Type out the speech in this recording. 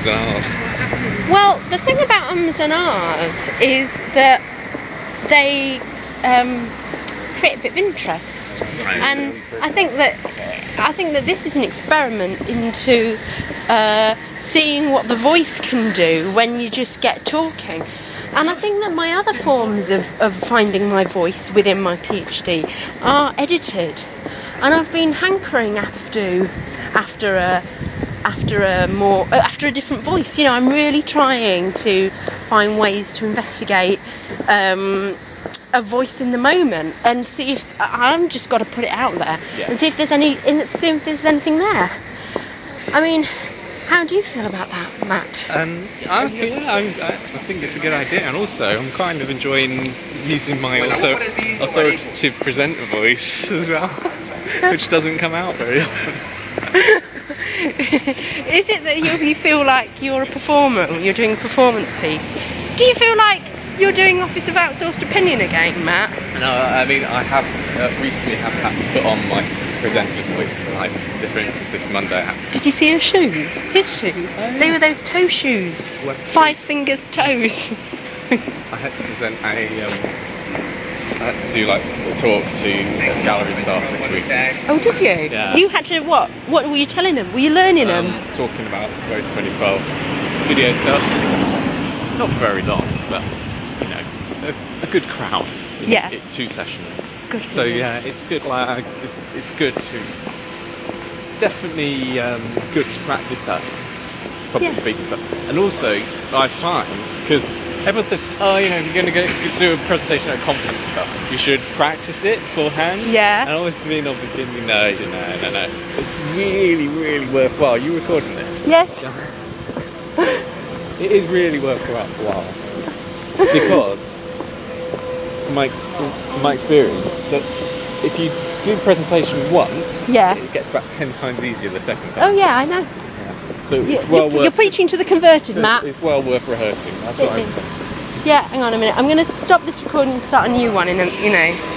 ums and ahs? Well, the thing about ums and ahs is that they create a bit of interest, and I think that this is an experiment into seeing what the voice can do when you just get talking. And I think that my other forms of finding my voice within my PhD are edited, and I've been hankering after a different voice. You know, I'm really trying to find ways to investigate a voice in the moment and see if I'm just got to put it out there and see if there's anything there. I mean, how do you feel about that, Matt? I think it's a good idea, and also I'm kind of enjoying using my authoritative presenter voice as well, which doesn't come out very often. Is it that you feel like you're a performer when you're doing a performance piece? Do you feel like you're doing Office of Outsourced Opinion again, Matt? No, I mean, I have recently had to put on my presenter voice. Like, for instance, this Monday I had to... Did you see her shoes? His shoes? They were those toe shoes. 5 finger toes. I had to present I had to do like a talk to gallery staff this week. Oh, did you? Yeah. You had to what? What were you telling them? Were you learning them? Talking about Road 2012 video stuff. Not for very long, but you know, a good crowd. Yeah. 2 sessions. Good. So yeah, it's good. Like it's good to. It's definitely good to practice that public speaking stuff. And also, I find because everyone says, oh, you know, if you're going to go do a presentation at a conference and stuff, you should practice it beforehand. Yeah. And I always been of the opinion, no. It's really, really worthwhile. Are you recording this? Yes. It is really worthwhile. Because, from my experience, that if you do the presentation once, it gets about 10 times easier the second time. Oh, yeah, I know. So it's well worth... You're preaching to the converted, Matt. It's well worth rehearsing. That's what I'm... Yeah, hang on a minute. I'm going to stop this recording and start a new one in a,